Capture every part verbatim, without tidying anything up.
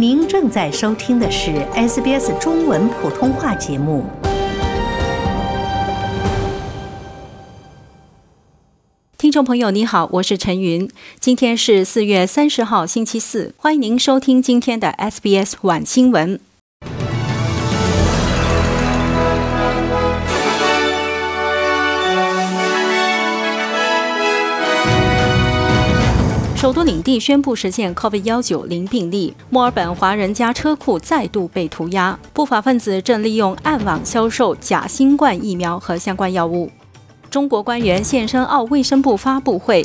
您正在收听的是 S B S 中文普通话节目。听众朋友你好，我是陈云，今天是四月三十号星期四，欢迎您收听今天的 S B S 晚新闻。首都领地宣布实现 COVID 十九 零病例，墨尔本华人家车库再度被涂鸦，不法分子正利用暗网销售假新冠疫苗和相关药物。中国官员现身澳卫生部发布会。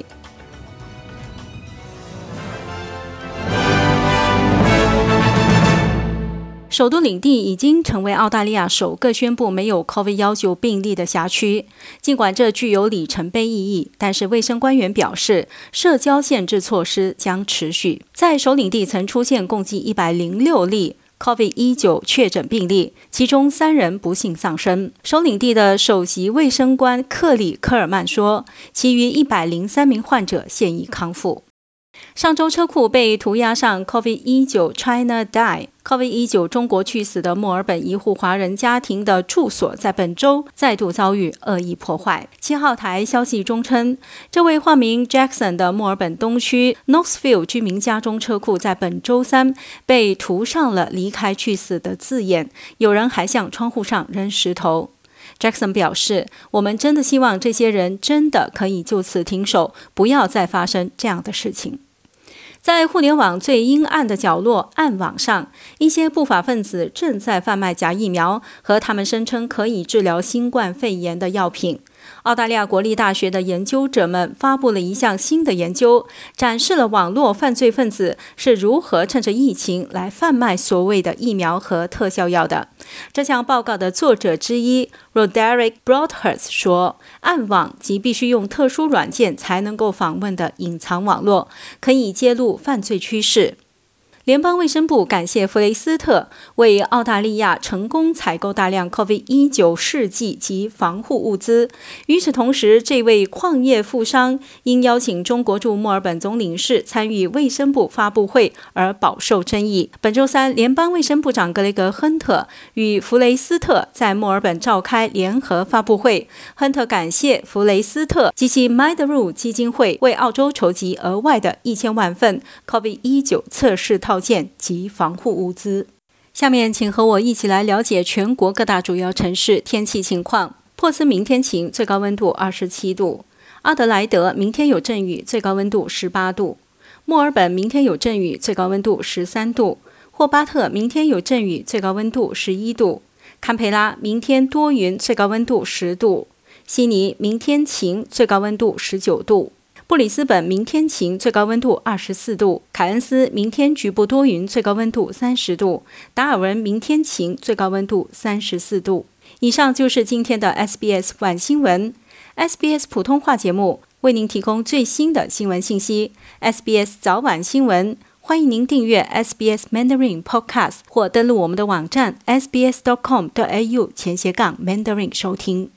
首都领地已经成为澳大利亚首个宣布没有 COVID 十九 病例的辖区。尽管这具有里程碑意义，但是卫生官员表示，社交限制措施将持续。在首领地曾出现共计一百零六例 COVID 十九 确诊病例，其中三人不幸丧生。首领地的首席卫生官克里科尔曼说，其余一百零三名患者现已康复。上周车库被涂鸦上 COVID 十九 China Die。COVID 十九 中国去死的墨尔本一户华人家庭的住所在本周再度遭遇恶意破坏。七号台消息中称，这位化名 Jackson 的墨尔本东区 Knoxfield 居民家中车库在本周三被涂上了离开去死的字眼，有人还向窗户上扔石头。Jackson 表示，我们真的希望这些人真的可以就此停手，不要再发生这样的事情。在互联网最阴暗的角落暗网上，一些不法分子正在贩卖假疫苗和他们声称可以治疗新冠肺炎的药品。澳大利亚国立大学的研究者们发布了一项新的研究，展示了网络犯罪分子是如何趁着疫情来贩卖所谓的疫苗和特效药的。这项报告的作者之一 Roderick Broadhurst 说，暗网即必须用特殊软件才能够访问的隐藏网络，可以揭露犯罪趋势。联邦卫生部感谢弗雷斯特为澳大利亚成功采购大量 COVID 十九 试剂及防护物资。与此同时，这位矿业富商因邀请中国驻墨尔本总领事参与卫生部发布会而饱受争议。本周三，联邦卫生部长格雷格·亨特与弗雷斯特在墨尔本召开联合发布会。亨特感谢弗雷斯特及其 Mytheru 基金会为澳洲筹集额外的一千万份 COVID 十九 测试套件及防护物资。下面请和我一起来了解全国各大主要城市天气情况。珀斯明天晴，最高温度二十七度；阿德莱德明天有阵雨，最高温度十八度；墨尔本明天有阵雨，最高温度十三度；霍巴特明天有阵雨，最高温度十一度；堪培拉明天多云，最高温度十度；悉尼明天晴，最高温度十九度；布里斯本明天晴，最高温度二十四度；凯恩斯明天局部多云，最高温度三十度；达尔文明天晴，最高温度三十四度。以上就是今天的 S B S 晚新闻。S B S 普通话节目为您提供最新的新闻信息。S B S 早晚新闻，欢迎您订阅 S B S Mandarin Podcast 或登录我们的网站 s b s dot com dot a u 前斜杠 Mandarin 收听。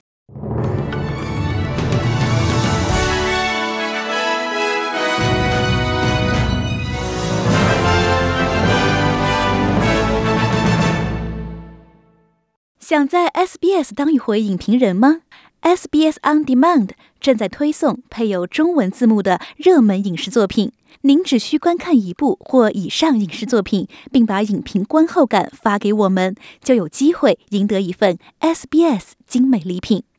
想在 S B S 当一回影评人吗？ S B S On Demand 正在推送配有中文字幕的热门影视作品，您只需观看一部或以上影视作品，并把影评观后感发给我们，就有机会赢得一份 S B S 精美礼品。